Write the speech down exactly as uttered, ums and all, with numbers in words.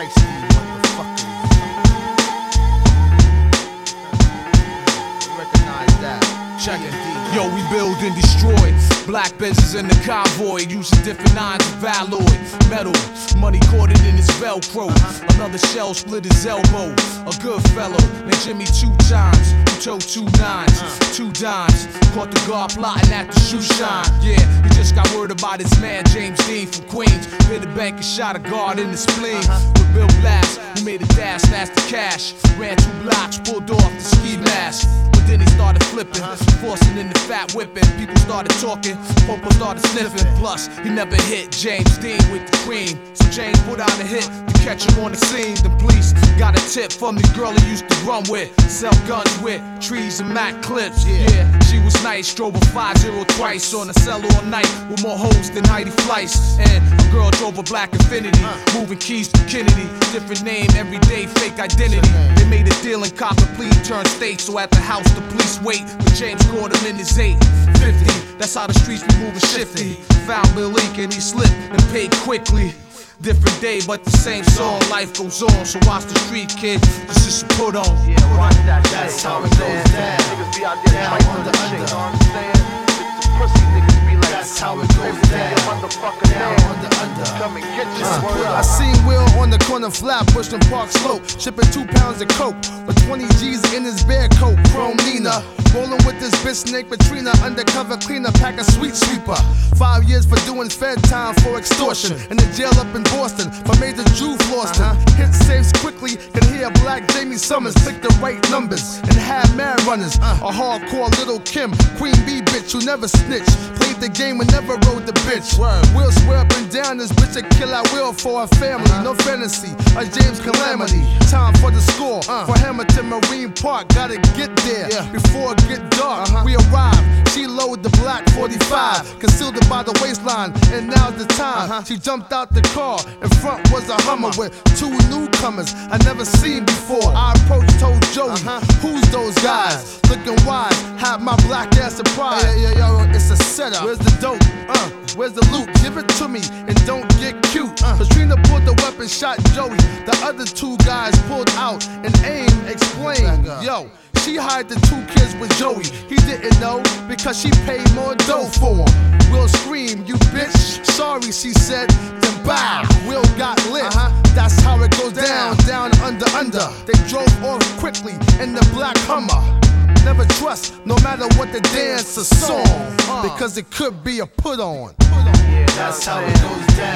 Shiesty motherfuckers. Recognize that. Check it. Yo, we build and destroy. Black Benzes in the convoy, using different nines of alloy. Metal, money corded in his Velcro. Another shell split his elbow. A good fellow named Jimmy two times. Who told two nines, two dimes. Caught the guard plotting at the shoe shine. Yeah, he just got word about his man James Dean from Queens. Hit the bank and shot a guard in the spleen. With Bill Blast, who made a dash, snatched the cash. Ran two blocks, pulled off the ski mask. But then he started flipping, forcing in the fat whipping. People started talking, Popo started sniffing. Plus, he never hit James Dean with the cream. So James put out a hit to catch him on the scene. The police got a tip from the girl he used to run with, sell guns with, trees and Mac clips. Yeah, she was nice, drove a five zero twice on a cell all night with more hoes than Heidi Fleiss. And a girl drove a black Infinity, moving keys to Kennedy. Different name, everyday fake identity. They made a deal and cop a plea, turned state. So at the house the police wait, but James caught him in his eight fifty. That's how the streets be moving shifty. Found Bill Lincoln, he slipped and paid quickly. Different day, but the same song. Life goes on, so watch the street, kid. This is a put on. Yeah, watch that. That's how it goes down. Niggas be out there Down fighting on for the the shit, under. you understand? It's the pussy niggas be like, That's how it goes every down. nigga motherfucker Down man. on the under. Come and get you. Uh, Word I up. seen Will on the corner flap, pushing Park Slope, shipping two pounds of coke with twenty G's in his bear coat. Chrome Nina, rolling with this bitch Snake Katrina, undercover cleaner, pack a sweet sweeper. Five years for doing fed time for extortion. In the jail up in Boston for Major Drew Floston. Hit safes quickly, can hear Black Jamie Summers pick the right numbers and have mad runners. A hardcore Little Kim, Queen Bee bitch who never snitched. Played the game and never rode the bitch. Will swear up and down this bitch a kill I will for her family. No fantasy, a James Calamity. Time for the score for Hamilton Marine Park. Gotta get there before it get dark. We arrive. She loaded the black forty-five, concealed it by the waistline, and now's the time. She jumped out the car. In front was a Hummer with two newcomers I never seen before. I approached, told Joey, who's those guys? Looking wise, had my black ass surprised. Yeah, yeah, yo, it's a setup. Where's the dope? Uh, where's the loot? Give it to me and don't get cute. Uh, Katrina pulled the weapon, shot Joey. The other two guys pulled out and aim, explained. Yo, she hired the two kids with Joey. He didn't know because she paid more dough for him. Will screamed, you bitch. Sorry, she said. Then bow. Will got lit. That's how it goes down, down, under, under. They drove off quickly in the black Hummer. Never trust, no matter what the dance or song, because it could be a put on. Yeah, That's how it goes down.